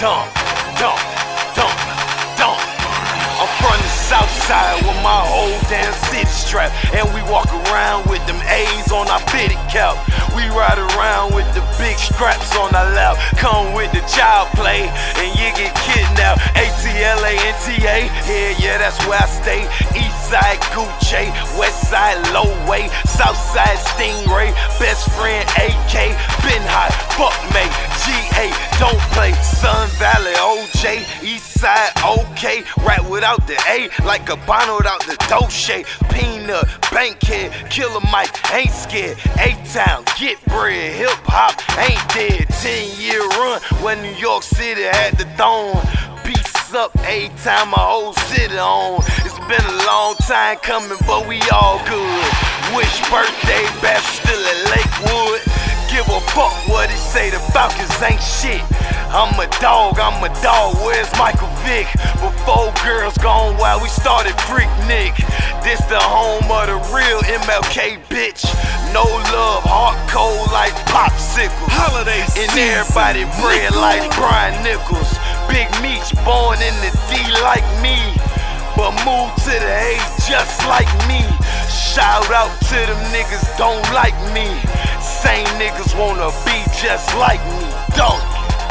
dump, dump, dump, dump. I'm from the south side with my whole damn city strapped, and we walk around with them A's on our fitted cap. We ride around with the big straps on our lap. Come with the child play and you get kidnapped. ATLANTA, yeah, that's where I stay. East side Gucci, west side Low Way, south side Stingray, best friend AK, been hot, fuck mate, GA, don't play, Sun Valley OJ, east side OK, rap without the A, like a Bono without the Dolce, Peanut, Bankhead, Killer Mike, ain't scared, A-Town, get bread, hip hop, ain't dead, 10-year run, when New York City had the throne. Peace up, A-Time, my whole city on. It's been a long time coming, but we all good. Wish birthday, bash still at Lakewood. Give a fuck what he say, the Falcons ain't shit. I'm a dog, where's Michael Vick? Before girls gone wild, we started Freak Nick. This the home of the real MLK, bitch. No love, heart cold like popsicles. Holiday and season. Everybody bred like Brian Nichols. Big Meech born in the D like me, but moved to the A just like me. Shout out to them niggas don't like me. Same niggas wanna be just like me. Don't.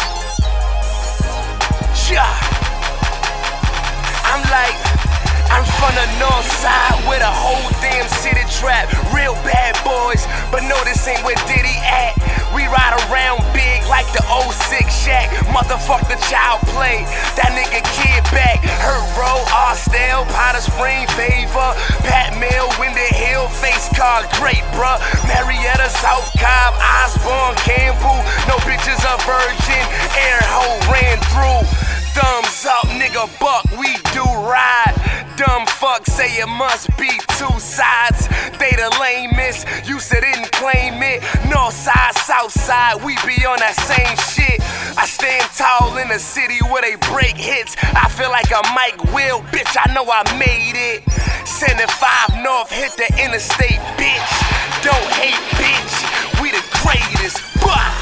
I'm from the north side with a whole damn city trap. Real bad boys, but no, this ain't where Diddy at. We ride around big like the 06 Shack. Motherfuck the child play, that nigga kid back. Hurt Road, Arsdale, Potter Spring, Favor, Pat Mill, Windy Hill, Face Card, great bruh. Marietta, South Cobb, Osborne, Campbell. No bitches a virgin, air hole ran through. Thumbs up, nigga, buck, we do ride. Dumb fuck say it must be two sides. They the lamest, you said didn't claim it. North side, south side, we be on that same shit. I stand tall in the city where they break hits. I feel like a Mike Will, bitch, I know I made it. 75 North, hit the interstate, bitch. Don't hate, bitch, we the greatest, bah.